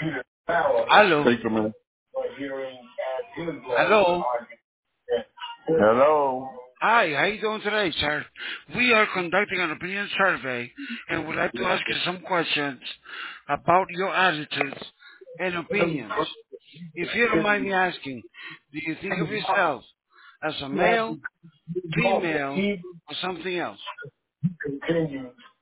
Hello. Take a minute. Hello. Hello. Hi, how you doing today, sir? We are conducting an opinion survey and would like to ask you some questions about your attitudes and opinions. If you don't mind me asking, do you think of yourself as a male, female, or something else?